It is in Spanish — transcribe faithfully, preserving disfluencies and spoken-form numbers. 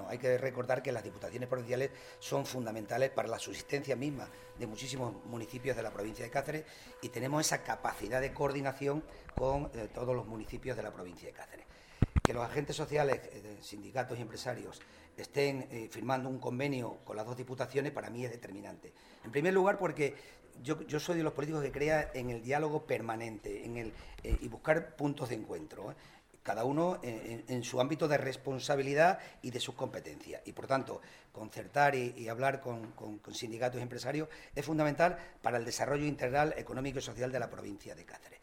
hay que recordar que las diputaciones provinciales son fundamentales para la subsistencia misma de muchísimos municipios de la provincia de Cáceres y tenemos esa capacidad de coordinación con eh, todos los municipios de la provincia de Cáceres. Que los agentes sociales, eh, sindicatos y empresarios estén eh, firmando un convenio con las dos diputaciones, para mí es determinante. En primer lugar, porque yo, yo soy de los políticos que crea en el diálogo permanente en el, eh, y buscar puntos de encuentro, ¿eh? Cada uno en, en su ámbito de responsabilidad y de sus competencias. Y, por tanto, concertar y, y hablar con, con, con sindicatos y empresarios es fundamental para el desarrollo integral económico y social de la provincia de Cáceres.